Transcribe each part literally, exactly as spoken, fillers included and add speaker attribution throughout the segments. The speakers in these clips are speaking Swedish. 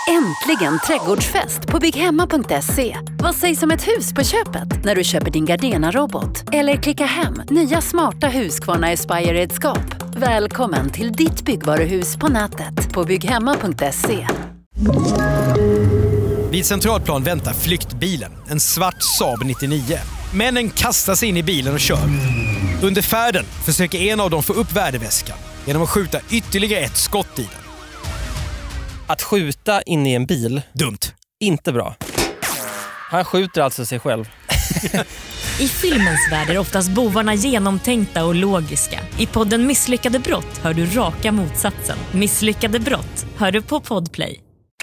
Speaker 1: Äntligen trädgårdsfest på bygghemma punkt se. Vad sägs om ett hus på köpet när du köper din Gardena-robot? Eller klicka hem nya smarta Husqvarna Aspire-redskap. Välkommen till ditt byggvaruhus på nätet på bygghemma punkt se.
Speaker 2: Vid Centralplan väntar flyktbilen, en svart Saab nittionio. Männen kastar sig in i bilen och kör. Under färden försöker en av dem få upp värdeväskan genom att skjuta ytterligare ett skott i den.
Speaker 3: Att skjuta in i en bil,
Speaker 2: dumt.
Speaker 3: Inte bra. Han skjuter alltså sig själv.
Speaker 4: I filmens värld är oftast bovarna genomtänkta och logiska. I podden Misslyckade brott hör du raka motsatsen. Misslyckade brott hör du på Podplay.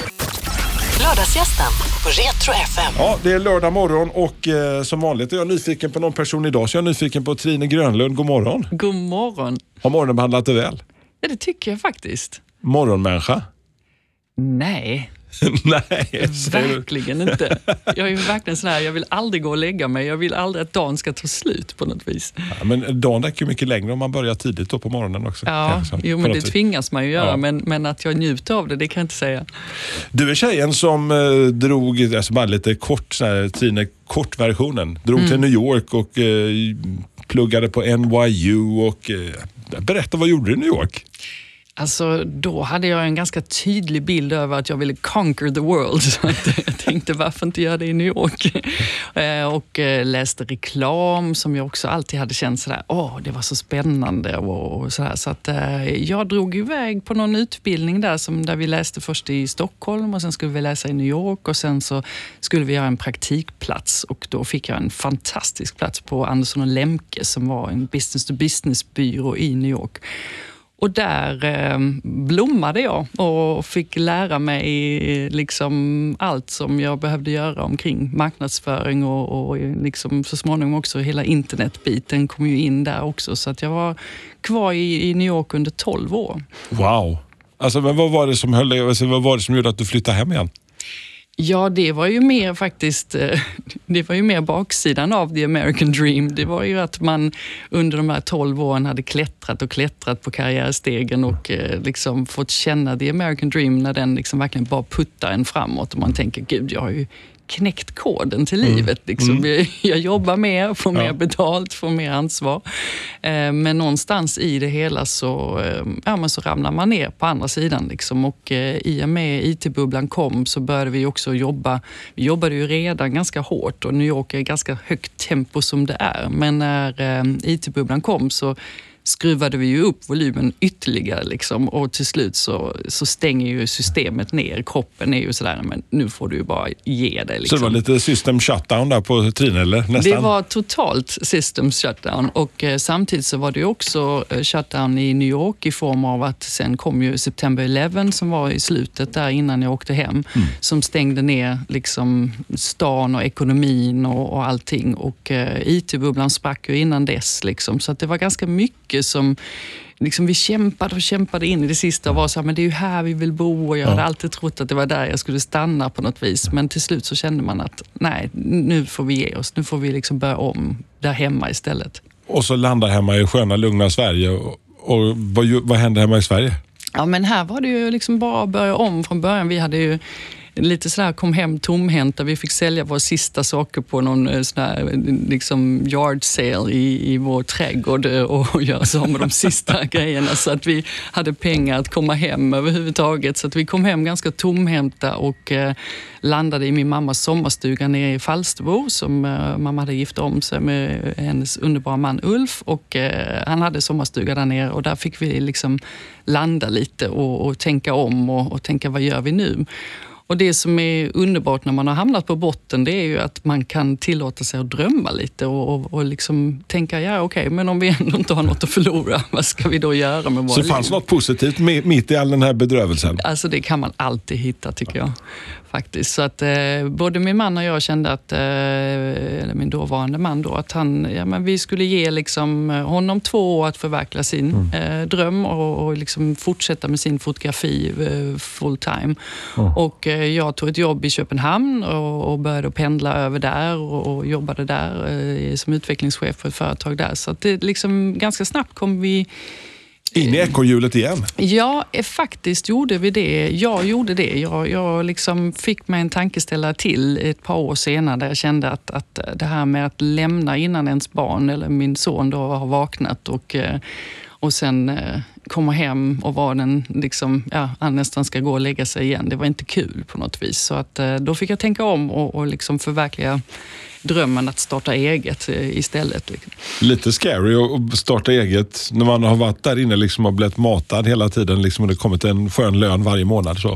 Speaker 5: Lördagsgästen på Retro F M.
Speaker 6: Ja, det är lördag morgon och eh, som vanligt är jag nyfiken på någon person idag. Så jag är nyfiken på Trine Grönlund. God morgon.
Speaker 7: God morgon.
Speaker 6: Har morgonen behandlat dig väl?
Speaker 7: Ja, det tycker jag faktiskt.
Speaker 6: Morgonmänniska?
Speaker 7: Nej.
Speaker 6: Nej,
Speaker 7: verkligen inte. Jag är ju verkligen sån här, jag vill aldrig gå och lägga mig. Jag vill aldrig att dagen ska ta slut på något vis.
Speaker 6: Ja, men dagen räcker ju mycket längre om man börjar tidigt då på morgonen också.
Speaker 7: Ja,
Speaker 6: kanske,
Speaker 7: jo, men det
Speaker 6: vis.
Speaker 7: tvingas man ju göra.
Speaker 6: Ja.
Speaker 7: Men, men att jag njuter av det, det kan jag inte säga.
Speaker 6: Du är tjejen som eh, drog, alltså bara lite kort, sån här, Trine, kortversionen. Drog mm. till New York och eh, pluggade på N Y U och eh, berätta, vad gjorde du i New York?
Speaker 7: Alltså, då hade jag en ganska tydlig bild över att jag ville conquer the world. Så att jag tänkte, varför inte göra det i New York? Och läste reklam som jag också alltid hade känt sådär, åh, det var så spännande och sådär. Så att jag drog iväg på någon utbildning där, som, där vi läste först i Stockholm och sen skulle vi läsa i New York och sen så skulle vi göra en praktikplats. Och då fick jag en fantastisk plats på Andersson och Lemke som var en business-to-business-byrå i New York. Och där eh, blommade jag och fick lära mig liksom allt som jag behövde göra omkring marknadsföring och, och liksom så småningom också hela internetbiten kom ju in där också. Så att jag var kvar i, i New York under tolv år.
Speaker 6: Wow! Alltså, men vad var det som höll, alltså, vad var det som gjorde att du flyttade hem igen?
Speaker 7: Ja, det var ju mer faktiskt, det var ju mer baksidan av the American dream. Det var ju att man under de här tolv åren hade klättrat och klättrat på karriärstegen och liksom fått känna the American dream när den liksom verkligen bara puttar en framåt och man tänker, gud, jag har ju knäckt koden till
Speaker 6: mm.
Speaker 7: livet. Liksom.
Speaker 6: Mm.
Speaker 7: Jag, jag jobbar mer, får mer
Speaker 6: ja.
Speaker 7: betalt, får mer ansvar. Eh, men någonstans i det hela så, eh, ja, men så ramlar man ner på andra sidan. Liksom. Och eh, i och med I T-bubblan kom så började vi också jobba. Vi jobbade ju redan ganska hårt och New York är ganska högt tempo som det är. Men när eh, I T-bubblan kom så skruvade vi ju upp volymen ytterligare liksom, och till slut så, så stänger ju systemet ner. Kroppen är ju sådär, men nu får du ju bara ge det. Liksom.
Speaker 6: Så det var lite system shutdown där på Trine, eller? Nästan?
Speaker 7: Det var totalt system shutdown och eh, samtidigt så var det ju också eh, shutdown i New York i form av att sen kom ju September elfte som var i slutet där innan jag åkte hem mm. som stängde ner liksom stan och ekonomin och, och allting och eh, I T-bubblan sprack ju innan dess liksom, så att det var ganska mycket som liksom vi kämpade och kämpade in i det sista och var så här, men det är ju här vi vill bo och jag hade ja. alltid trott att det var där jag skulle stanna på något vis, men till slut så kände man att nej, nu får vi ge oss, nu får vi liksom börja om där hemma istället.
Speaker 6: Och så landar hemma i sköna, lugna Sverige och, och vad, vad hände hemma i Sverige?
Speaker 7: Ja, men här var det ju liksom bara att börja om från början. Vi hade ju lite sådär, kom hem tomhänta. Vi fick sälja våra sista saker på någon sån här liksom yard sale i, i vår trädgård och, och göra så med de sista grejerna. Så att vi hade pengar att komma hem överhuvudtaget. Så att vi kom hem ganska tomhänta och eh, landade i min mammas sommarstuga nere i Falsterbo som eh, mamma hade gift om sig med hennes underbara man Ulf. Och eh, han hade sommarstuga där nere och där fick vi liksom landa lite och, och tänka om och, och tänka, vad gör vi nu? Och det som är underbart när man har hamnat på botten, det är ju att man kan tillåta sig att drömma lite och, och, och liksom tänka, ja okej, okay, men om vi ändå inte har något att förlora, vad ska vi då göra med våra liv?
Speaker 6: Så fanns något positivt mitt i all den här bedrövelsen?
Speaker 7: Alltså det kan man alltid hitta, tycker jag. Faktiskt. Så att eh, både min man och jag kände att, eh, eller min dåvarande man då, att han, ja, men vi skulle ge liksom honom två år att förverkliga sin mm. eh, dröm och, och liksom fortsätta med sin fotografi eh, full time. Mm. Och eh, jag tog ett jobb i Köpenhamn och, och började pendla över där och, och jobbade där eh, som utvecklingschef för ett företag där. Så att det liksom ganska snabbt kom vi
Speaker 6: In i ekorrhjulet igen?
Speaker 7: Ja, faktiskt gjorde vi det. Jag gjorde det. Jag, jag liksom fick mig en tankeställare till ett par år senare där jag kände att, att det här med att lämna innan ens barn eller min son då har vaknat och, och sen komma hem och vara den liksom, ja, han nästan ska gå och lägga sig igen. Det var inte kul på något vis. Så att, då fick jag tänka om och, och liksom förverkliga drömmen att starta eget istället.
Speaker 6: Lite scary att starta eget när man har varit där inne liksom och blivit matad hela tiden liksom, och det kommit en skön lön varje månad. Så.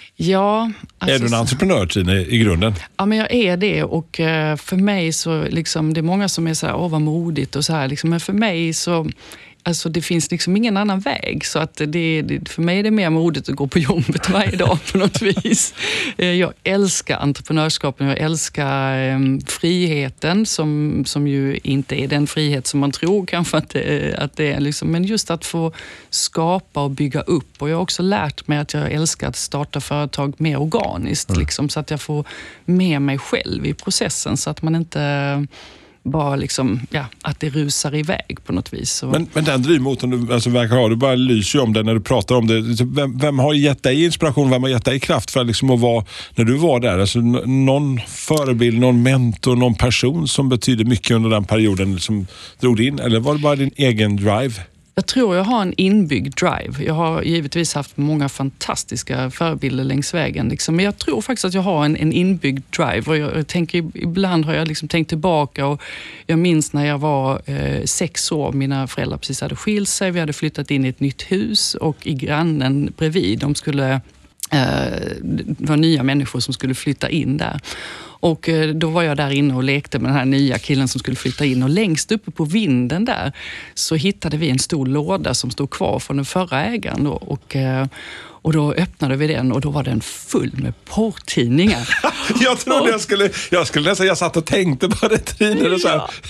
Speaker 7: Ja, alltså,
Speaker 6: är du en entreprenör, Trine, i grunden?
Speaker 7: Ja, men jag är det och för mig så liksom, det är många som är så här, åh vad modigt och så här liksom, men för mig så alltså det finns liksom ingen annan väg, så att det, det, för mig är det mer modigt att gå på jobbet varje dag på något vis. Jag älskar entreprenörskapen, jag älskar eh, friheten som, som ju inte är den frihet som man tror kanske att det, att det är. Liksom. Men just att få skapa och bygga upp. Och jag har också lärt mig att jag älskar att starta företag mer organiskt, mm. liksom, så att jag får med mig själv i processen så att man inte bara liksom, ja, att det rusar iväg på något vis. Så. Men,
Speaker 6: men den drivmotorn du alltså, verkar ha, du bara lyser om det när du pratar om det. Vem, vem har gett dig inspiration, vem har gett dig kraft för liksom att vara, när du var där, alltså någon förebild, någon mentor, någon person som betyder mycket under den perioden som drog in, eller var det bara din egen drive?
Speaker 7: Jag tror jag har en inbyggd drive. Jag har givetvis haft många fantastiska förebilder längs vägen. Liksom. Men jag tror faktiskt att jag har en, en inbyggd drive. Och jag, jag tänker, ibland har jag liksom tänkt tillbaka. Och jag minns när jag var eh, sex år. Mina föräldrar precis hade skilt sig. Vi hade flyttat in i ett nytt hus. Och i grannen bredvid, de skulle, eh, det var nya människor som skulle flytta in där. Och då var jag där inne och lekte med den här nya killen som skulle flytta in. Och längst uppe på vinden där så hittade vi en stor låda som stod kvar från den förra ägaren. Då. Och, och då öppnade vi den och då var den full med porrtidningar.
Speaker 6: jag trodde jag skulle, jag skulle nästan, jag satt och tänkte på det Trine. Så här.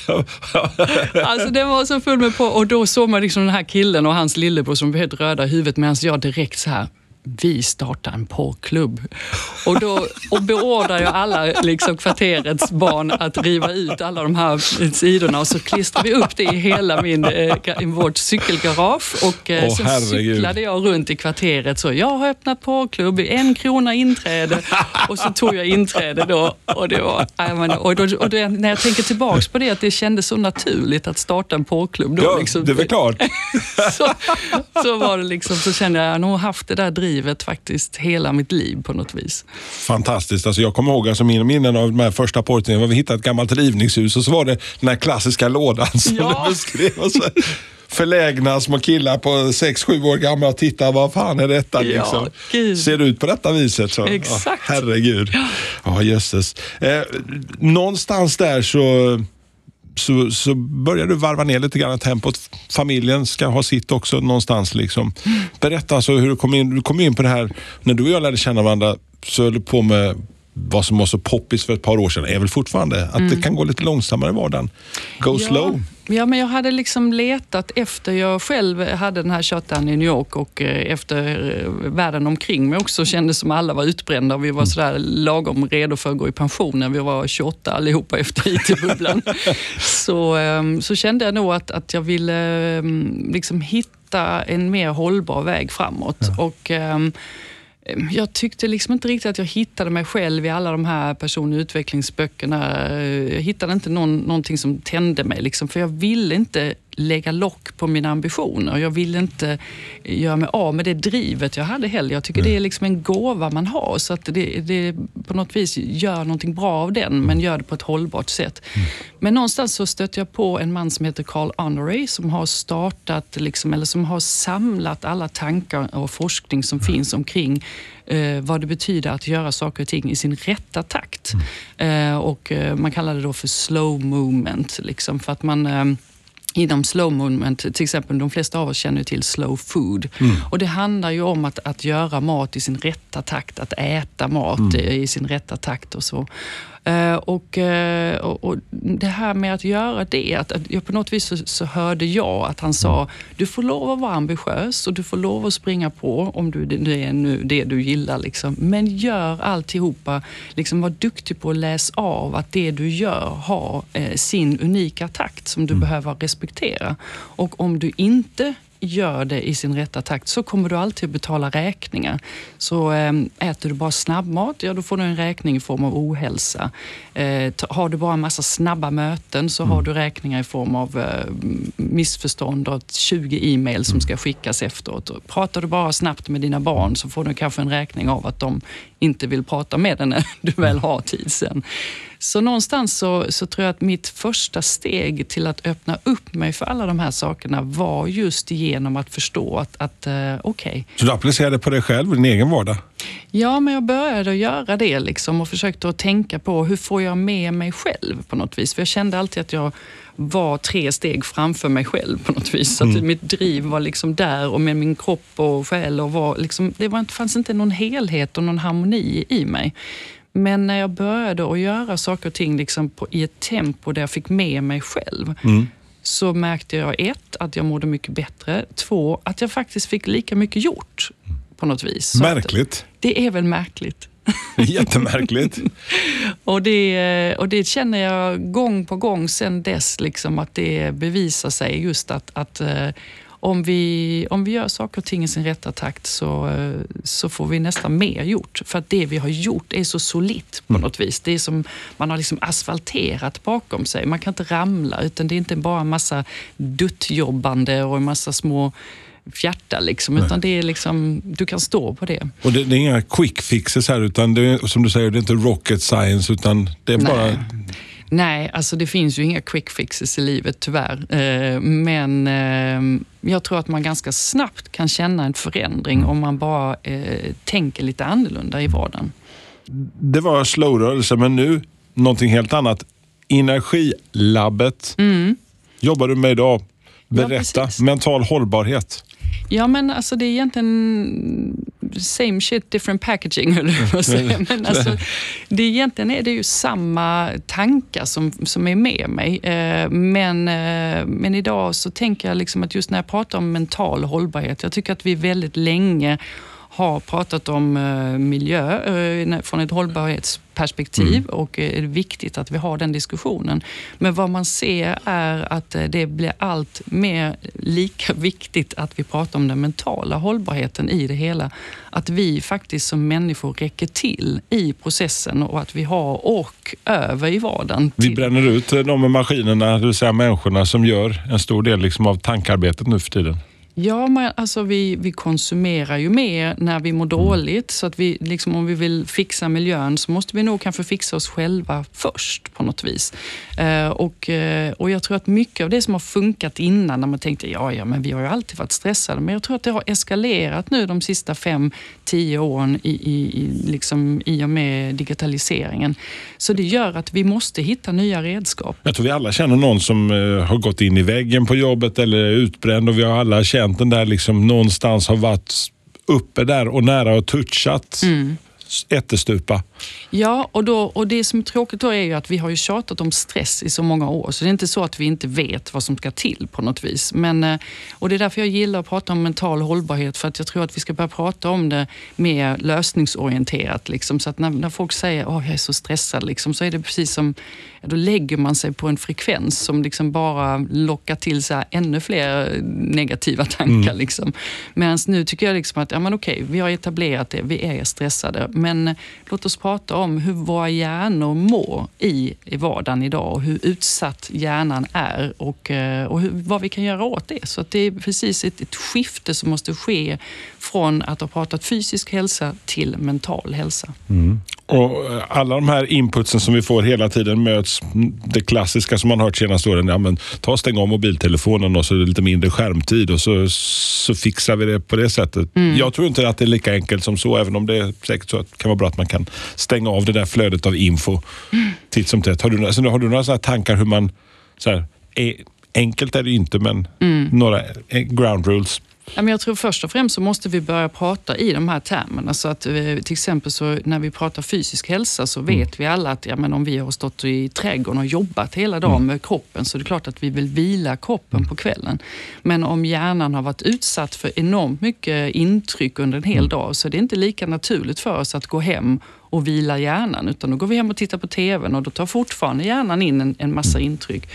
Speaker 7: Alltså den var så full med porr. Och då såg man liksom den här killen och hans lillebror som var helt röda i huvudet, medan jag direkt så här, vi startar en porrklubb. Och då och beordrar jag alla liksom, kvarterets barn att riva ut alla de här sidorna och så klistrar vi upp det i hela min, eh, i vårt cykelgarage och eh, oh, sen herregud. cyklade jag runt i kvarteret så jag har öppnat porrklubb, en krona inträde och så tog jag inträde då och det var menar, och, då, och det, när jag tänker tillbaks på det att det kändes så naturligt att starta en porrklubb då,
Speaker 6: ja,
Speaker 7: liksom,
Speaker 6: det var klart.
Speaker 7: så, så var det liksom, så kände jag att jag nog haft det där drivet faktiskt hela mitt liv på något vis.
Speaker 6: Fantastiskt. Alltså jag kommer ihåg alltså mina minnen av de här första porrtidningarna var vi hittade ett gammalt rivningshus och så var det den här klassiska lådan som ja. du beskrev. Och så förlägna små killar på sex sju år gamla och titta vad fan är detta liksom. Ja, ser det ut på detta viset så.
Speaker 7: Exakt.
Speaker 6: Oh, herregud. Ja, oh, jösses. Eh, någonstans där så Så, så börjar du varva ner lite grann tempot. Familjen ska ha sitt också någonstans. Liksom. Berätta alltså hur du kom in, du kom in på det här. När du och jag lärde känna varandra så höll du på med vad som var så poppis för ett par år sedan. Är väl fortfarande att mm. det kan gå lite långsammare i vardagen. Go
Speaker 7: ja.
Speaker 6: slow.
Speaker 7: Ja, men jag hade liksom letat efter, jag själv hade den här shutdown i New York och efter världen omkring mig också kändes som alla var utbrända och vi var sådär lagom redo för att gå i pension när vi var tjugoåtta allihopa efter I T-bubblan. så, så kände jag nog att, att jag ville liksom hitta en mer hållbar väg framåt. Ja. Och jag tyckte liksom inte riktigt att jag hittade mig själv i alla de här person- och utvecklingsböckerna. Jag hittade inte någon, någonting som tände mig. Liksom, för jag ville inte lägga lock på mina ambitioner. Jag ville inte göra mig av med det drivet jag hade heller. Jag tycker mm. det är liksom en gåva man har. Så att det, det på något vis gör någonting bra av den. Men gör det på ett hållbart sätt. Mm. Men någonstans så stötte jag på en man som heter Carl Honoré. Som har startat, liksom, eller som har samlat alla tankar och forskning som mm. finns omkring eh, vad det betyder att göra saker och ting i sin rätta takt. Mm. Eh, och eh, man kallar det då för slow movement. Liksom, för att man... Eh, Inom slow movement, till exempel de flesta av oss känner till slow food. Mm. Och det handlar ju om att, att göra mat i sin rätta takt, att äta mat mm. i sin rätta takt och så. Uh, och, uh, och, och det här med att göra det, att, att jag på något vis så, så hörde jag att han sa mm. du får lov att vara ambitiös och du får lov att springa på om du, det är nu det du gillar liksom. Men gör alltihopa, liksom var duktig på att läsa av att det du gör har eh, sin unika takt som du mm. behöver respektera. Och om du inte gör det i sin rätta takt så kommer du alltid betala räkningar. Så äter du bara snabbmat, ja då får du en räkning i form av ohälsa. Har du bara en massa snabba möten så har du räkningar i form av missförstånd och tjugo e-mail som ska skickas efteråt. Pratar du bara snabbt med dina barn så får du kanske en räkning av att de inte vill prata med dig när du väl har tid sen. Så någonstans så, så tror jag att mitt första steg till att öppna upp mig för alla de här sakerna var just genom att förstå att, att uh, okej. Okay.
Speaker 6: Så du applicerade på dig själv i din egen vardag?
Speaker 7: Ja, men jag började att göra det liksom och försökte att tänka på hur får jag med mig själv på något vis. För jag kände alltid att jag var tre steg framför mig själv på något vis. Så att mm. mitt driv var liksom där och med min kropp och själ och var liksom, det var, fanns inte någon helhet och någon harmoni i mig. Men när jag började att göra saker och ting liksom på, i ett tempo där jag fick med mig själv mm. så märkte jag ett, att jag mådde mycket bättre. Två, att jag faktiskt fick lika mycket gjort på något vis. Så
Speaker 6: märkligt.
Speaker 7: Det är väl märkligt.
Speaker 6: Jättemärkligt.
Speaker 7: och, det, och det känner jag gång på gång sen dess liksom, att det bevisar sig just att, att Om vi, om vi gör saker och ting i sin rätta takt så, så får vi nästan mer gjort. För att det vi har gjort är så solitt på något vis. Det är som man har liksom asfalterat bakom sig. Man kan inte ramla, utan det är inte bara en massa duttjobbande och en massa små fjärta liksom, utan det är liksom, du kan stå på det.
Speaker 6: Och det, det är inga quick fixes här, utan det är, som du säger, det är inte rocket science, utan det är
Speaker 7: Nej.
Speaker 6: bara...
Speaker 7: Nej, alltså det finns ju inga quick fixes i livet tyvärr. Men jag tror att man ganska snabbt kan känna en förändring om man bara tänker lite annorlunda i vardagen.
Speaker 6: Det var slowrörelse, men nu någonting helt annat. Energilabbet. Mm. Jobbar du med idag? Berätta. Ja, mental hållbarhet.
Speaker 7: Ja, men alltså det är egentligen same shit, different packaging, eller vad säga. Men alltså, det egentligen är det ju samma tankar som, som är med mig. Men, men idag så tänker jag liksom att just när jag pratar om mental hållbarhet, jag tycker att vi väldigt länge har pratat om miljö från ett hållbarhetsperspektiv mm. och det är viktigt att vi har den diskussionen. Men vad man ser är att det blir allt mer lika viktigt att vi pratar om den mentala hållbarheten i det hela. Att vi faktiskt som människor räcker till i processen och att vi har ork över i vardagen.
Speaker 6: Vi bränner ut de maskinerna, det vill säga människorna som gör en stor del liksom av tankarbetet nu för tiden.
Speaker 7: Ja, men alltså vi, vi konsumerar ju mer när vi mår dåligt. Så att vi, liksom, om vi vill fixa miljön så måste vi nog kanske fixa oss själva först på något vis. Eh, och, och jag tror att mycket av det som har funkat innan, när man tänkte ja, ja, men vi har ju alltid varit stressade. Men jag tror att det har eskalerat nu de sista fem, tio åren i, i, i, liksom, i och med digitaliseringen. Så det gör att vi måste hitta nya redskap.
Speaker 6: Jag tror vi alla känner någon som eh, har gått in i väggen på jobbet eller är utbränd, och vi har alla känt den där liksom någonstans har varit uppe där och nära och touchat mm. ättestupa.
Speaker 7: Ja, och, då, och det som är tråkigt då är ju att vi har ju tjatat om stress i så många år, så det är inte så att vi inte vet vad som ska till på något vis. Men, och det är därför jag gillar att prata om mental hållbarhet, för att jag tror att vi ska börja prata om det mer lösningsorienterat. Liksom, så att när, när folk säger att oh, jag är så stressad, liksom, så är det precis som, ja, då lägger man sig på en frekvens som liksom bara lockar till så här ännu fler negativa tankar. Mm. Liksom. Medan nu tycker jag liksom att ja, men okej, vi har etablerat det, vi är stressade, men låt oss prata om hur våra hjärnor mår i, i vardagen idag och hur utsatt hjärnan är och, och hur, vad vi kan göra åt det. Så att det är precis ett, ett skifte som måste ske från att ha pratat fysisk hälsa till mental hälsa. Mm.
Speaker 6: Och alla de här inputsen som vi får hela tiden möts, det klassiska som man har hört senaste åren, ja, men ta och stäng av mobiltelefonen och så är det lite mindre skärmtid och så, så fixar vi det på det sättet. Mm. Jag tror inte att det är lika enkelt som så, även om det är säkert så att det kan vara bra att man kan stänga av det där flödet av info mm. titt som tätt. Har du, alltså, har du några sådana tankar hur man, så här, är, enkelt är det inte, men mm. några ground rules?
Speaker 7: Jag tror först och främst så måste vi börja prata i de här termerna. Så att till exempel så när vi pratar fysisk hälsa så vet mm. vi alla att ja, men om vi har stått i trädgården och jobbat hela dagen mm. med kroppen, så är det klart att vi vill vila kroppen mm. på kvällen. Men om hjärnan har varit utsatt för enormt mycket intryck under en hel mm. dag, så är det inte lika naturligt för oss att gå hem och vila hjärnan, utan då går vi hem och tittar på tvn och då tar fortfarande hjärnan in en, en massa intryck.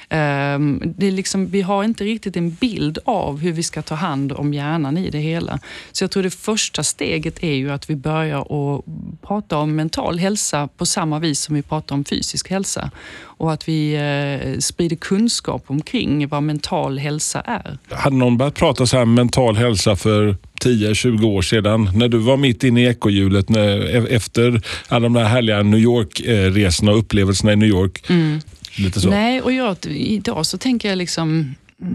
Speaker 7: Det är liksom, vi har inte riktigt en bild av hur vi ska ta hand om hjärnan i det hela. Så jag tror det första steget är ju att vi börjar att prata om mental hälsa på samma vis som vi pratar om fysisk hälsa. Och att vi eh, sprider kunskap omkring vad mental hälsa är.
Speaker 6: Hade någon börjat prata så här mental hälsa för tio tjugo år sedan, när du var mitt inne i ekohjulet, när, efter alla de där härliga New York-resorna och upplevelserna i New York?
Speaker 7: Mm.
Speaker 6: Lite så.
Speaker 7: Nej, och jag, idag så tänker jag liksom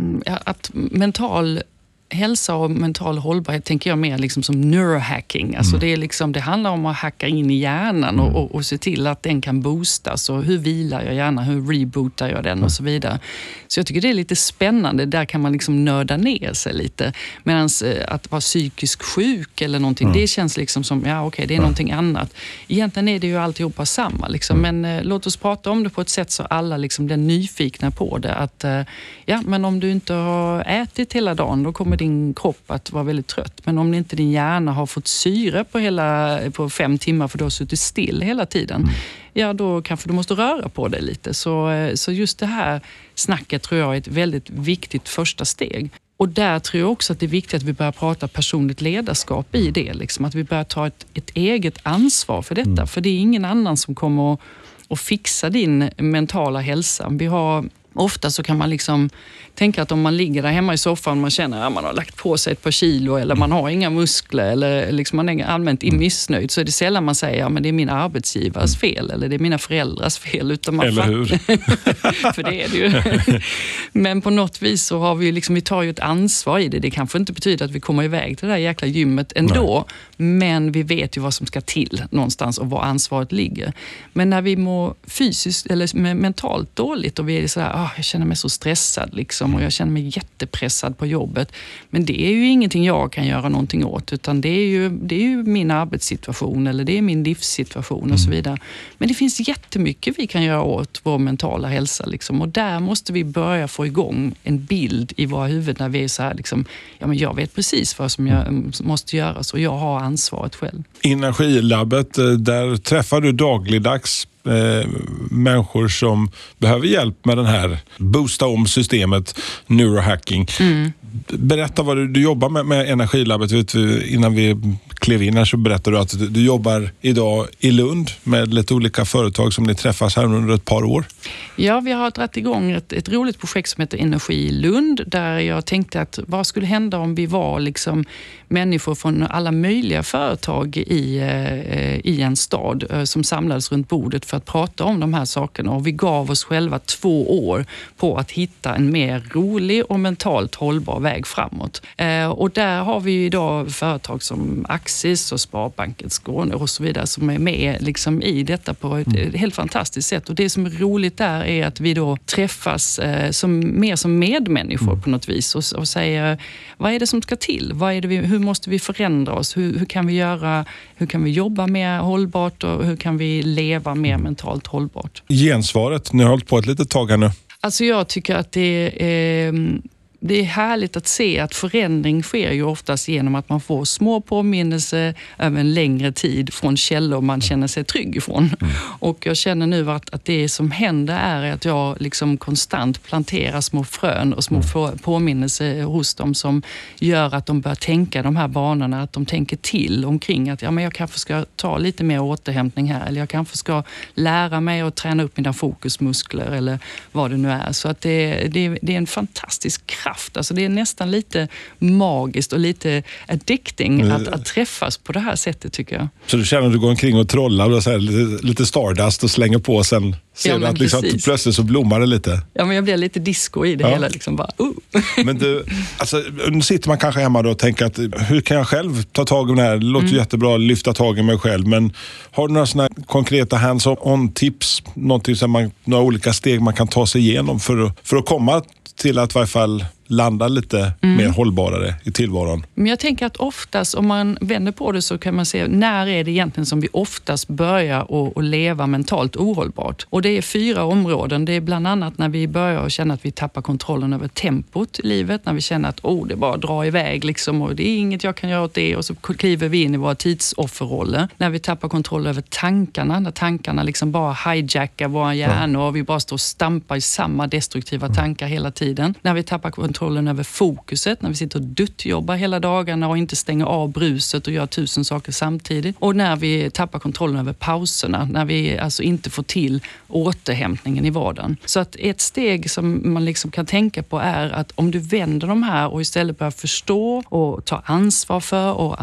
Speaker 7: att mental hälsa och mental hållbarhet tänker jag mer liksom som neurohacking. Alltså mm. det, är liksom, det handlar om att hacka in i hjärnan och, och, och se till att den kan boostas. Och hur vilar jag hjärnan, hur rebootar jag den och så vidare. Så jag tycker det är lite spännande. Där kan man liksom nörda ner sig lite. Medan att vara psykisk sjuk eller någonting, mm. det känns liksom som, ja okej, okay, det är mm. någonting annat. Egentligen är det ju alltihopa samma. Liksom. Men eh, låt oss prata om det på ett sätt så alla liksom blir nyfikna på det. Att, eh, ja, men om du inte har ätit hela dagen, då kommer din kropp att vara väldigt trött. Men om inte din hjärna har fått syre på, hela, på fem timmar för du har suttit still hela tiden, mm. ja då kanske du måste röra på dig lite. Så, så just det här snacket tror jag är ett väldigt viktigt första steg. Och där tror jag också att det är viktigt att vi börjar prata personligt ledarskap i det. Liksom. Att vi börjar ta ett, ett eget ansvar för detta. Mm. För det är ingen annan som kommer att, att fixa din mentala hälsa. Vi har ofta så kan man liksom tänka att om man ligger där hemma i soffan och man känner att man har lagt på sig ett par kilo eller man har inga muskler eller liksom man är allmänt missnöjd, så är det sällan man säger att ja, det är min arbetsgivares fel eller det är mina föräldrars fel. Utan man
Speaker 6: eller hur?
Speaker 7: För det är det ju. Men på något vis så har vi liksom, vi tar ju ett ansvar i det. Det kanske inte betyder att vi kommer iväg till det där jäkla gymmet ändå. Nej. Men vi vet ju vad som ska till någonstans och var ansvaret ligger. Men när vi mår fysiskt eller mentalt dåligt och vi är sådär, ah, jag känner mig så stressad liksom. Och jag känner mig jättepressad på jobbet. Men det är ju ingenting jag kan göra någonting åt. Utan det är ju, det är ju min arbetssituation eller det är min livssituation och så vidare. Men det finns jättemycket vi kan göra åt vår mentala hälsa. Liksom. Och där måste vi börja få igång en bild i våra huvuden när vi är så här, liksom, ja men jag vet precis vad som jag måste göras och jag har ansvaret själv.
Speaker 6: Energilabbet, där träffar du dagligdags Eh, människor som behöver hjälp med den här boosta om systemet, neurohacking. Mm. Berätta vad du, du jobbar med, med Energilabbet. Vet du, innan vi klev in här så berättade du att du, du jobbar idag i Lund med lite olika företag som ni träffas här under ett par år.
Speaker 7: Ja, vi har dragit igång ett, ett roligt projekt som heter Energi Lund, där jag tänkte att vad skulle hända om vi var liksom människor från alla möjliga företag i, eh, i en stad eh, som samlades runt bordet för att prata om de här sakerna, och vi gav oss själva två år på att hitta en mer rolig och mentalt hållbar väg framåt. Eh, och där har vi ju idag företag som Axis och Sparbanken Skåne och så vidare som är med liksom i detta på ett, ett helt fantastiskt sätt. Och det som är roligt där är att vi då träffas eh, som, mer som medmänniskor på något vis och, och säger vad är det som ska till? Vad är det vi, hur måste vi förändra oss? Hur, hur kan vi göra, hur kan vi jobba mer hållbart och hur kan vi leva mer mentalt hållbart?
Speaker 6: Gensvaret, ni har hållit på ett litet tag här nu.
Speaker 7: Alltså jag tycker att det är... Eh, Det är härligt att se att förändring sker ju oftast genom att man får små påminnelser över en längre tid från källor man känner sig trygg ifrån. Mm. Och jag känner nu att, att det som händer är att jag liksom konstant planterar små frön och små mm. påminnelser hos dem som gör att de börjar tänka de här banorna, att de tänker till omkring att ja, men jag kanske ska ta lite mer återhämtning här, eller jag kanske ska lära mig att träna upp mina fokusmuskler eller vad det nu är. Så att det, det, det är en fantastisk kraft. Alltså det är nästan lite magiskt och lite addicting mm. att, att träffas på det här sättet, tycker jag.
Speaker 6: Så du känner att du går omkring och trollar och så här, lite, lite stardust och slänger på, sen ser ja, du att, liksom, att plötsligt så blommar det lite.
Speaker 7: Ja, men jag blir lite disco i det ja. hela. Liksom bara, uh.
Speaker 6: Men du, alltså, nu sitter man kanske hemma då och tänker att hur kan jag själv ta tag i det här? Det låter mm. jättebra att lyfta tag i mig själv, men har du några sådana konkreta hands-on-tips? Någonting som man, några olika steg man kan ta sig igenom för att, för att komma till att i varje fall landa lite mm. mer hållbarare i tillvaron.
Speaker 7: Men jag tänker att oftast, om man vänder på det så kan man se, när är det egentligen som vi oftast börjar att, att leva mentalt ohållbart? Och det är fyra områden. Det är bland annat när vi börjar känna att vi tappar kontrollen över tempot i livet, när vi känner att oh, det bara drar iväg liksom, och det är inget jag kan göra åt det, och så kliver vi in i våra tidsofferroller. När vi tappar kontroll över tankarna, när tankarna liksom bara hijackar våra hjärnor och vi bara står och stampar i samma destruktiva tankar hela tiden. När vi tappar kontrollen över fokuset, när vi sitter och duttjobbar hela dagarna och inte stänger av bruset och gör tusen saker samtidigt. Och när vi tappar kontrollen över pauserna, när vi alltså inte får till återhämtningen i vardagen. Så att ett steg som man liksom kan tänka på är att om du vänder de här och istället börjar förstå och ta ansvar för och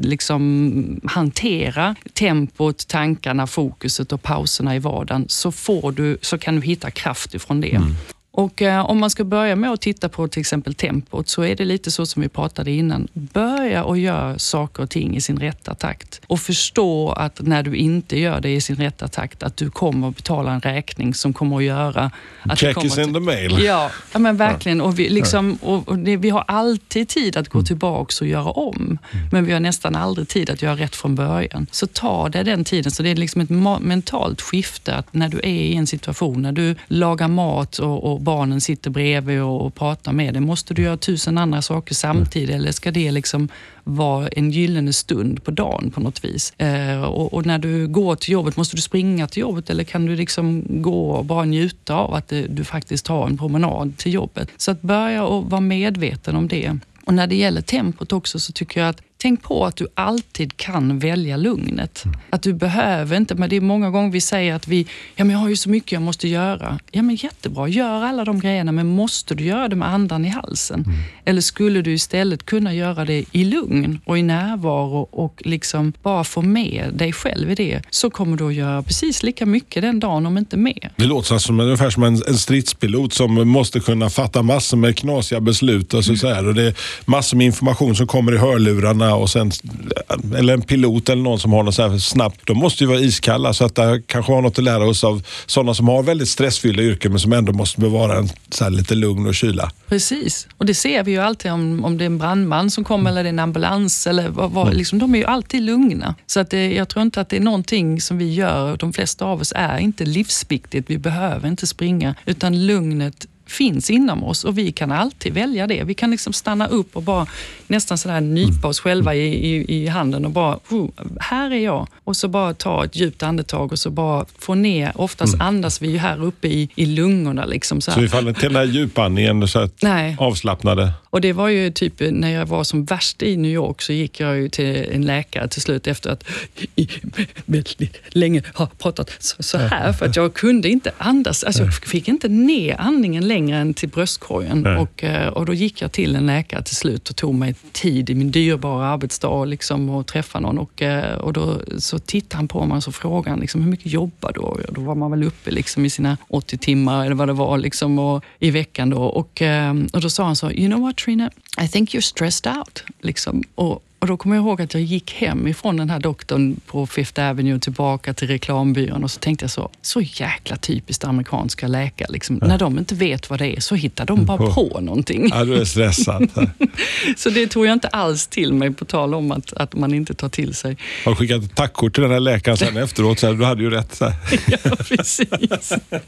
Speaker 7: liksom hantera tempot, tankarna, fokuset och pauserna i vardagen, så får du, så kan du hitta kraft ifrån det. Mm. Och eh, om man ska börja med att titta på till exempel tempot, så är det lite så som vi pratade innan. Börja och gör saker och ting i sin rätta takt. Och förstå att när du inte gör det i sin rätta takt, att du kommer att betala en räkning som kommer att göra... Att
Speaker 6: Check is in the mail.
Speaker 7: Ja, ja men verkligen. Och vi, liksom, och, och det, vi har alltid tid att gå tillbaka och göra om. Men vi har nästan aldrig tid att göra rätt från början. Så ta det den tiden. Så det är liksom ett ma- mentalt skifte att när du är i en situation, när du lagar mat och, och barnen sitter bredvid och, och pratar med dig, måste du göra tusen andra saker samtidigt, eller ska det liksom vara en gyllene stund på dagen på något vis? Eh, och, och när du går till jobbet, måste du springa till jobbet, eller kan du liksom gå och bara njuta av att det, du faktiskt har en promenad till jobbet? Så att börja och vara medveten om det. Och när det gäller tempot också, så tycker jag att tänk på att du alltid kan välja lugnet. Att du behöver inte, men det är många gånger vi säger att vi, ja men jag har ju så mycket jag måste göra. Ja men jättebra, gör alla de grejerna, men måste du göra det med andan i halsen? Mm. Eller skulle du istället kunna göra det i lugn och i närvaro och liksom bara få med dig själv i det, så kommer du att göra precis lika mycket den dagen, om inte mer.
Speaker 6: Det låter som, ungefär som en, en stridspilot som måste kunna fatta massor med knasiga beslut och så, så här, och det är massor med information som kommer i hörlurarna, och sen, eller en pilot eller någon som har något så här snabbt, de måste ju vara iskalla, så att det kanske har något att lära oss av sådana som har väldigt stressfyllda yrken men som ändå måste bevara en så här lite lugn och kyla.
Speaker 7: Precis, och det ser vi ju alltid om, om det är en brandman som kommer eller det är en ambulans eller vad, vad, liksom, de är ju alltid lugna. Så att det, jag tror inte att det är någonting som vi gör, de flesta av oss är inte livsviktigt, vi behöver inte springa, utan lugnet finns inom oss och vi kan alltid välja det. Vi kan liksom stanna upp och bara nästan sådär nypa oss själva i, i, i handen och bara, oh, här är jag. Och så bara ta ett djupt andetag och så bara få ner, oftast mm. andas vi ju här uppe i, i lungorna liksom. Så,
Speaker 6: så vi faller till den här djupandningen så att
Speaker 7: Nej.
Speaker 6: avslappnade.
Speaker 7: Och det var ju typ när jag var som värst i New York, så gick jag ju till en läkare till slut efter att i väldigt länge ha pratat så, så här, för att jag kunde inte andas, alltså jag fick inte ner andningen längre än till bröstkorgen. Och, och då gick jag till en läkare till slut och tog mig tid i min dyrbara arbetsdag liksom, och träffa någon, och, och då så tittade han på mig och så frågade han liksom, hur mycket jobbar du? Och då var man väl uppe liksom i sina åttio timmar eller vad det var liksom, och, i veckan då, och, och då sa han så, you know what Trina, I think you're stressed out liksom. och Och då kommer jag ihåg att jag gick hem ifrån den här doktorn på Fifth Avenue tillbaka till reklambyrån, och så tänkte jag så, så jäkla typiskt amerikanska läkare. Liksom. Ja. När de inte vet vad det är så hittar de bara oh. på någonting.
Speaker 6: Ja, du är stressad.
Speaker 7: Så det tog jag inte alls till mig, på tal om att, att man inte tar till sig.
Speaker 6: Har du skickat ett tackkort till den här läkaren sen efteråt? Så här, du hade ju rätt. Så här.
Speaker 7: Ja, precis.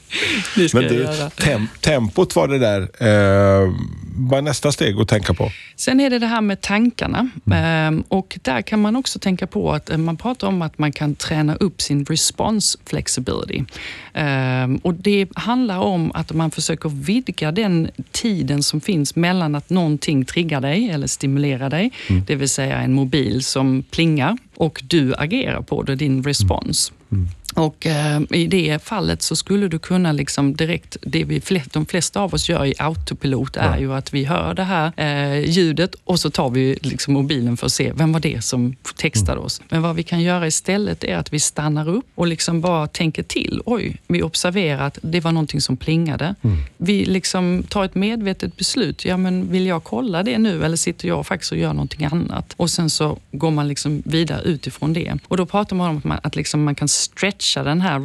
Speaker 7: Det ska
Speaker 6: Men du,
Speaker 7: jag göra.
Speaker 6: Tem- tempot var det där. Eh, vad är nästa steg att tänka på?
Speaker 7: Sen är det det här med tankarna. Mm. Och där kan man också tänka på att man pratar om att man kan träna upp sin response flexibility. Och det handlar om att man försöker vidga den tiden som finns mellan att någonting triggar dig eller stimulerar dig. Mm. Det vill säga en mobil som plingar och du agerar på det, din respons. Mm. Och eh, i det fallet så skulle du kunna liksom direkt, det vi de flesta av oss gör i autopilot är ja. ju att vi hör det här eh, ljudet och så tar vi liksom mobilen för att se vem var det som textade mm. oss. Men vad vi kan göra istället är att vi stannar upp och liksom bara tänker till. Oj, vi observerar att det var någonting som plingade. Mm. Vi liksom tar ett medvetet beslut. Ja, men vill jag kolla det nu eller sitter jag faktiskt och gör någonting annat? Och sen så går man liksom vidare utifrån det. Och då pratar man om att man, att liksom man kan stretch matcha den här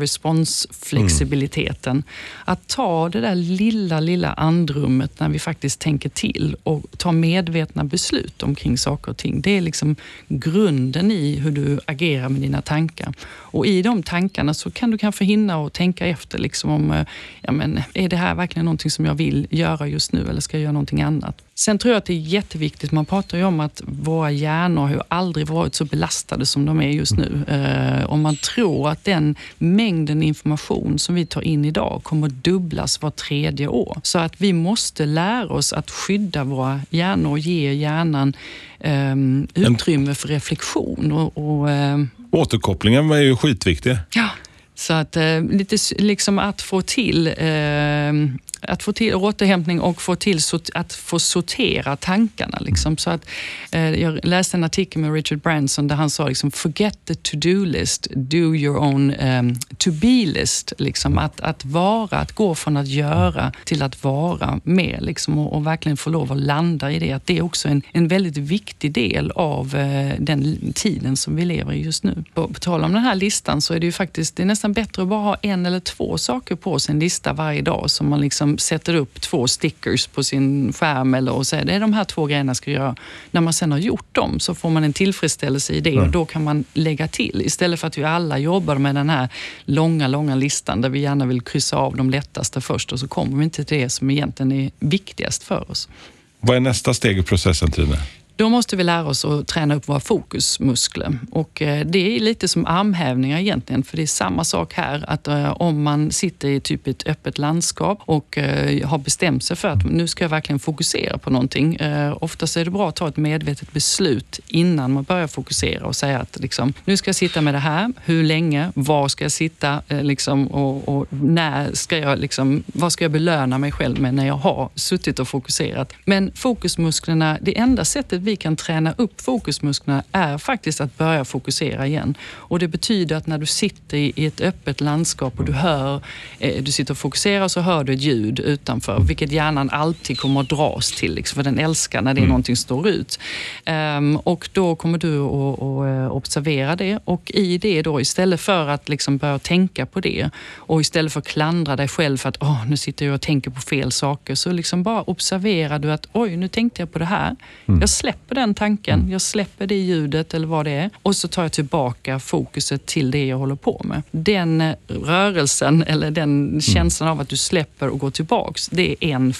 Speaker 7: responsflexibiliteten. Mm. Att ta det där lilla, lilla andrummet när vi faktiskt tänker till och ta medvetna beslut omkring saker och ting. Det är liksom grunden i hur du agerar med dina tankar. Och i de tankarna så kan du kanske hinna och tänka efter liksom om, ja men, är det här verkligen någonting som jag vill göra just nu eller ska jag göra någonting annat? Sen tror jag att det är jätteviktigt, man pratar ju om att våra hjärnor har aldrig varit så belastade som de är just nu. Eh, om man tror att den mängden information som vi tar in idag kommer att dubblas var tredje år. Så att vi måste lära oss att skydda våra hjärnor och ge hjärnan eh, utrymme för reflektion. Och, och, eh,
Speaker 6: Återkopplingen är ju skitviktig.
Speaker 7: Ja, så att eh, lite liksom att få till... Eh, Att få till återhämtning och få till att få sortera tankarna. Liksom. Så att, eh, jag läste en artikel med Richard Branson där han sa liksom, forget the to-do-list, do your own um, to-be-list. Liksom. Att, att vara, att gå från att göra till att vara mer. Liksom, och, och verkligen få lov att landa i det. Att det är också en, en väldigt viktig del av eh, den tiden som vi lever i just nu. På, på tal om den här listan så är det ju faktiskt det är nästan bättre att bara ha en eller två saker på sin lista varje dag som man liksom sätter upp två stickers på sin skärm eller och säger det är de här två grejerna ska jag göra. När man sen har gjort dem så får man en tillfredsställelse i det mm. och då kan man lägga till. Istället för att vi alla jobbar med den här långa, långa listan där vi gärna vill kryssa av de lättaste först och så kommer vi inte till det som egentligen är viktigast för oss.
Speaker 6: Vad är nästa steg i processen, Trine?
Speaker 7: Då måste vi lära oss att träna upp våra fokusmuskler. Och det är lite som armhävningar egentligen. För det är samma sak här. Att om man sitter i typ ett öppet landskap och har bestämt sig för att nu ska jag verkligen fokusera på någonting. Oftast är det bra att ta ett medvetet beslut innan man börjar fokusera och säga att liksom, nu ska jag sitta med det här. Hur länge? Var ska jag sitta? Liksom, och, och när ska jag liksom, vad ska jag belöna mig själv med när jag har suttit och fokuserat? Men fokusmusklerna, det enda sättet vi kan träna upp fokusmusklerna är faktiskt att börja fokusera igen. Och det betyder att när du sitter i ett öppet landskap och du hör, eh, du sitter och fokuserar så hör du ett ljud utanför, vilket hjärnan alltid kommer att dras till, liksom, för den älskar när det är mm. någonting som står ut. Um, och då kommer du att, att observera det och i det då istället för att liksom börja tänka på det och istället för att klandra dig själv för att åh, nu sitter jag och tänker på fel saker så liksom bara observerar du att oj, nu tänkte jag på det här. Mm. Jag släpper den tanken, jag släpper det ljudet eller vad det är och så tar jag tillbaka fokuset till det jag håller på med. Den rörelsen eller den känslan av att du släpper och går tillbaks, det är en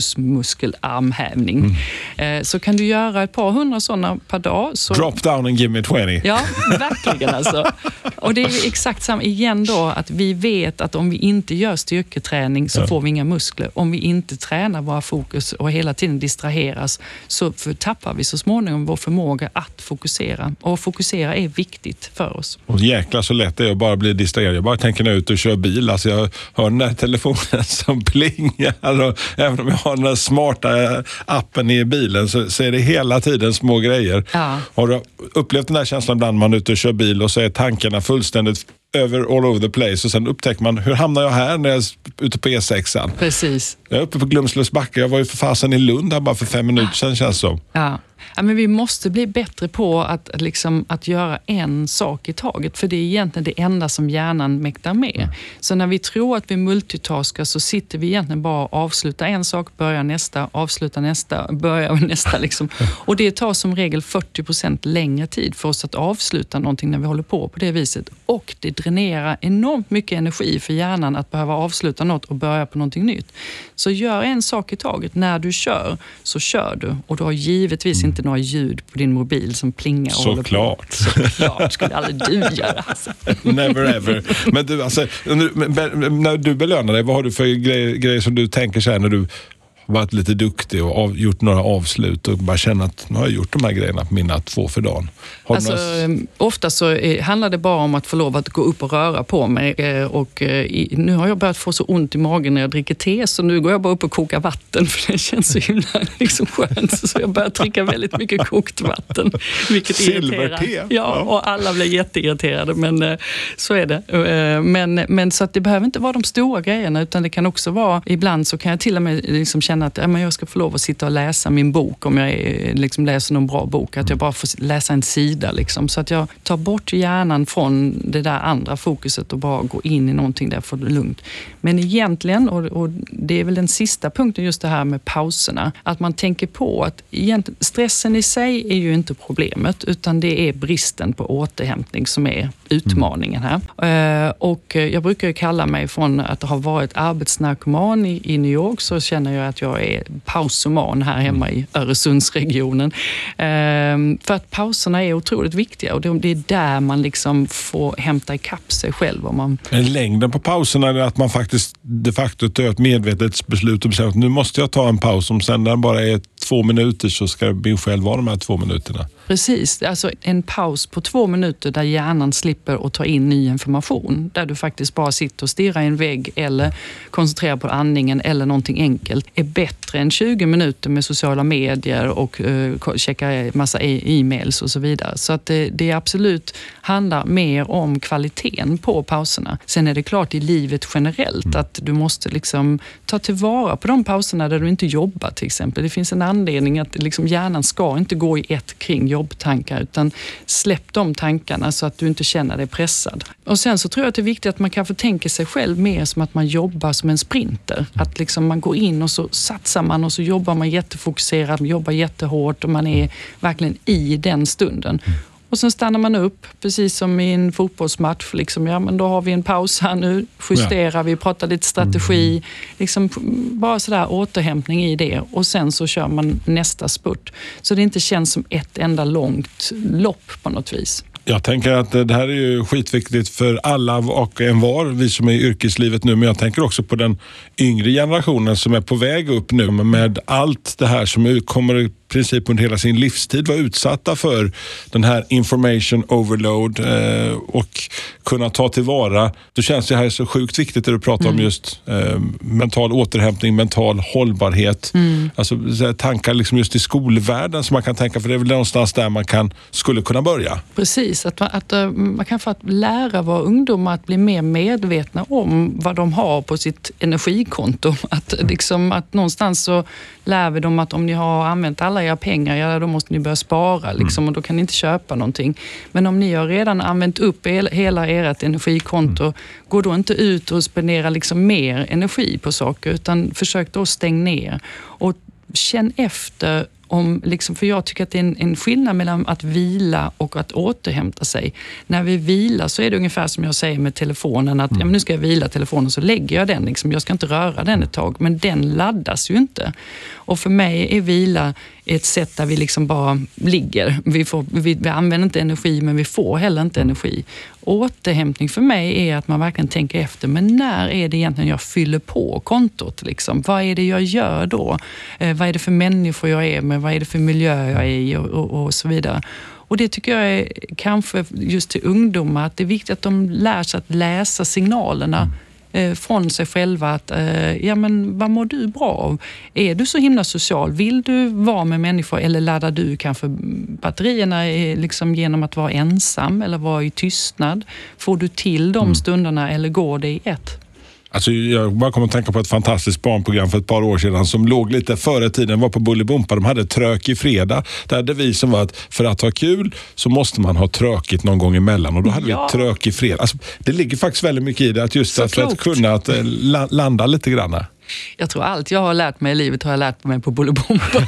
Speaker 7: fokusmuskelarmhävning. Mm. Så kan du göra ett par hundra sådana per dag. Så...
Speaker 6: Drop down and give me twenty.
Speaker 7: Ja, verkligen alltså. Och det är exakt samma igen då att vi vet att om vi inte gör styrketräning så ja. får vi inga muskler. Om vi inte tränar våra fokus och hela tiden distraheras så tappar vi så småningom vår förmåga att fokusera. Och fokusera är viktigt för oss.
Speaker 6: Och jäkla så lätt det är att bara bli distraherad. Jag bara tänker ut och kör bil. Alltså jag har den där telefonen som plingar och även om jag har den där smarta appen i bilen så, så är det hela tiden små grejer.
Speaker 7: Ja.
Speaker 6: Har du upplevt den där känslan ibland man är ute och kör bil och så är tankarna fullständigt över all over the place och sen upptäcker man, hur hamnar jag här när jag är ute på E sexan?
Speaker 7: Precis.
Speaker 6: Jag är uppe på Glumslövsbacka. Jag var ju för fasen i Lund här bara för fem minuter sedan känns det som.
Speaker 7: Ja. Ja, men vi måste bli bättre på att, liksom, att göra en sak i taget. För det är egentligen det enda som hjärnan mäktar med. Mm. Så när vi tror att vi multitaskar så sitter vi egentligen bara och avslutar en sak, börjar nästa, avslutar nästa, börjar nästa. Liksom. Och det tar som regel fyrtio procent längre tid för oss att avsluta någonting när vi håller på på det viset. Och det dränerar enormt mycket energi för hjärnan att behöva avsluta något och börja på någonting nytt. Så gör en sak i taget. När du kör så kör du. Och du har givetvis inte några ljud på din mobil som plingar.
Speaker 6: Såklart.
Speaker 7: Såklart skulle aldrig du göra. Alltså.
Speaker 6: Never ever. Men du, alltså, när du belönar dig, vad har du för grejer, grejer som du tänker så här när du varit lite duktig och av, gjort några avslut och bara känna att nu har jag gjort de här grejerna på mina två för dagen. Har
Speaker 7: alltså,
Speaker 6: några...
Speaker 7: Ofta så är, handlar det bara om att få lov att gå upp och röra på mig och i, nu har jag börjat få så ont i magen när jag dricker te så nu går jag bara upp och kokar vatten för det känns så himla liksom skönt så jag börjar dricka väldigt mycket kokt vatten vilket
Speaker 6: silverte.
Speaker 7: Ja, ja, och alla blir jätteirriterade men så är det. Men, men så att det behöver inte vara de stora grejerna utan det kan också vara, ibland så kan jag till och med liksom känna känna att ja, men jag ska få lov att sitta och läsa min bok om jag är, liksom, läser någon bra bok. Att jag bara får läsa en sida. Liksom, så att jag tar bort hjärnan från det där andra fokuset och bara går in i någonting där för det lugnt. Men egentligen, och, och det är väl den sista punkten just det här med pauserna, att man tänker på att egentligen, stressen i sig är ju inte problemet, utan det är bristen på återhämtning som är utmaningen här. Mm. Uh, och jag brukar ju kalla mig från att ha varit arbetsnarkoman i, i New York, så känner jag att jag är pausoman här hemma i Öresundsregionen. Uh, för att pauserna är otroligt viktiga och det, det är där man liksom får hämta ikapp sig själv. Om man...
Speaker 6: Längden på pauserna är att man faktiskt de facto tar ett medvetet beslut och bestämmer att nu måste jag ta en paus. Om sen den bara är två minuter så ska det bli själv vara de här två minuterna.
Speaker 7: Precis, alltså en paus på två minuter där hjärnan slipper att ta in ny information. Där du faktiskt bara sitter och stirrar i en vägg eller koncentrerar på andningen eller någonting enkelt är bättre än tjugo minuter med sociala medier och uh, checka massa e- e-mails och så vidare. Så att det, det absolut handlar mer om kvaliteten på pauserna. Sen är det klart i livet generellt mm. att du måste liksom ta tillvara på de pauserna där du inte jobbar till exempel. Det finns en anledning att liksom hjärnan ska inte gå i ett kring jobbtankar, utan släpp de tankarna så att du inte känner dig pressad. Och sen så tror jag att det är viktigt att man kanske tänker sig själv mer som att man jobbar som en sprinter. Att liksom man går in och så satsar man och så jobbar man jättefokuserat, jobbar jättehårt och man är verkligen i den stunden. Och sen stannar man upp, precis som i en fotbollsmatch. Liksom, ja, men då har vi en paus här nu, justerar ja. vi, pratar lite strategi. Liksom, bara sådär återhämtning i det. Och sen så kör man nästa spurt. Så det inte känns som ett enda långt lopp på något vis.
Speaker 6: Jag tänker att det här är ju skitviktigt för alla och en var, vi som är i yrkeslivet nu. Men jag tänker också på den yngre generationen som är på väg upp nu med allt det här som kommer i princip under hela sin livstid vara utsatta för den här information overload eh, och kunna ta tillvara. Då känns det här så sjukt viktigt när du pratar mm. om just eh, mental återhämtning, mental hållbarhet. Mm. Alltså tankar liksom just i skolvärlden som man kan tänka, för det är väl någonstans där man kan, skulle kunna börja.
Speaker 7: Precis, att man, att man kan få att lära våra ungdomar att bli mer medvetna om vad de har på sitt energikonto. Att, liksom, att någonstans så lär vi dem att om ni har använt alla era pengar, ja, då måste ni börja spara liksom, och då kan ni inte köpa någonting. Men om ni har redan använt upp el, hela ert energikonto, mm. gå då inte ut och spendera liksom mer energi på saker, utan försök då stänga ner och känn efter om, liksom, för jag tycker att det är en, en skillnad mellan att vila och att återhämta sig. När vi vilar så är det ungefär som jag säger med telefonen, att mm. ja, men nu ska jag vila telefonen, så lägger jag den. Liksom, jag ska inte röra den ett tag, men den laddas ju inte. Och för mig är vila ett sätt där vi liksom bara ligger. Vi, får, vi, vi använder inte energi, men vi får heller inte energi. Återhämtning för mig är att man verkligen tänker efter, men när är det egentligen jag fyller på kontot? Liksom? Vad är det jag gör då? Eh, vad är det för människor jag är med? Vad är det för miljö jag är i? Och, och, och så vidare. Och det tycker jag är kanske just till ungdomar, att det är viktigt att de lär sig att läsa signalerna eh, från sig själva. Att, eh, ja, men vad mår du bra av? Är du så himla social? Vill du vara med människor, eller laddar du kanske batterierna eh, liksom genom att vara ensam eller vara i tystnad? Får du till de stunderna eller går det i ett?
Speaker 6: Alltså jag bara kommer att tänka på ett fantastiskt barnprogram för ett par år sedan som låg lite före tiden, var på Bolibompa. De hade trök i fredag. Där devisen var att för att ha kul så måste man ha trökigt någon gång emellan. Och då hade ja. vi trök i fredag. Alltså, det ligger faktiskt väldigt mycket i det, att just att, för att kunna att, äh, landa lite grann.
Speaker 7: Jag tror allt jag har lärt mig i livet har jag lärt mig på Bolibompa.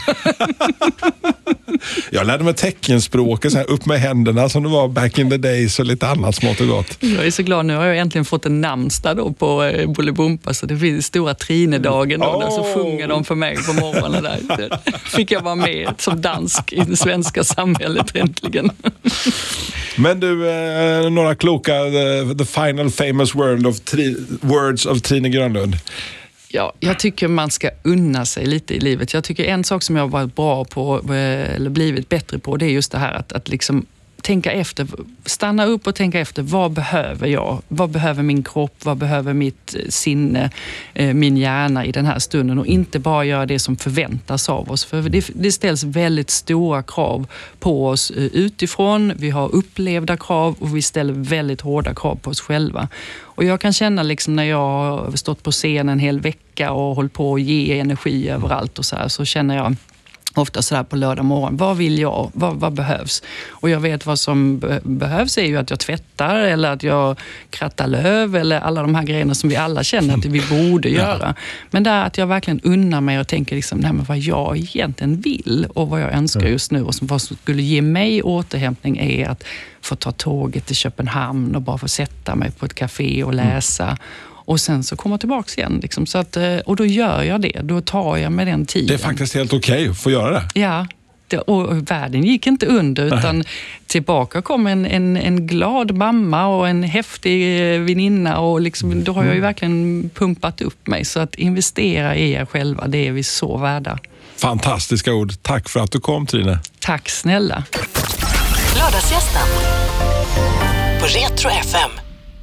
Speaker 6: Jag lärde mig teckenspråket, så här, upp med händerna som det var back in the days och lite annat smått och gott. Jag
Speaker 7: är så glad, nu har jag äntligen fått en namnsdag då på eh, Bolibompa, så det finns stora Trinedagen då, oh. där så sjunger de för mig på morgonen där. Där fick jag vara med som dansk i det svenska samhället äntligen.
Speaker 6: Men du, eh, några kloka the, the final famous word of tri, words of Trine Grönlund.
Speaker 7: Ja, jag tycker man ska unna sig lite i livet. Jag tycker en sak som jag har varit bra på, eller blivit bättre på, det är just det här att, att liksom tänka efter, stanna upp och tänka efter, vad behöver jag? Vad behöver min kropp? Vad behöver mitt sinne, min hjärna i den här stunden? Och inte bara göra det som förväntas av oss. För det, det ställs väldigt stora krav på oss utifrån. Vi har upplevda krav och vi ställer väldigt hårda krav på oss själva. Och jag kan känna liksom när jag har stått på scen en hel vecka och hållit på att ge energi överallt och så här, så känner jag ofta så där på lördag morgon, vad vill jag? Vad, vad behövs? Och jag vet vad som be- behövs är ju att jag tvättar eller att jag krattar löv eller alla de här grejerna som vi alla känner att vi borde göra. Men där att jag verkligen unnar mig och tänker liksom, nej, men vad jag egentligen vill och vad jag önskar just nu och som, vad som skulle ge mig återhämtning är att få ta tåget till Köpenhamn och bara få sätta mig på ett café och läsa. Mm. Och sen så komma tillbaka igen. Liksom. Så att, och då gör jag det. Då tar jag med den tiden.
Speaker 6: Det är faktiskt helt okej okay att få göra det.
Speaker 7: Ja, det, och världen gick inte under. Utan Nej. Tillbaka kom en, en, en glad mamma och en häftig väninna. Och liksom, då har jag ju verkligen pumpat upp mig. Så att investera i er själva, det är vi så värda.
Speaker 6: Fantastiska ord. Tack för att du kom, Trine.
Speaker 7: Tack snälla.
Speaker 5: Lördagsgästen på Retro F M.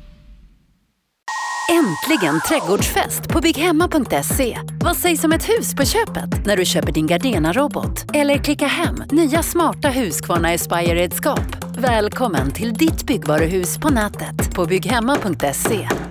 Speaker 1: Äntligen trädgårdsfest på bygghemma punkt se. Vad sägs om ett hus på köpet när du köper din Gardena-robot? Eller klicka hem nya smarta Husqvarna Aspire-redskap. Välkommen till ditt byggvaruhus på nätet på bygghemma punkt se.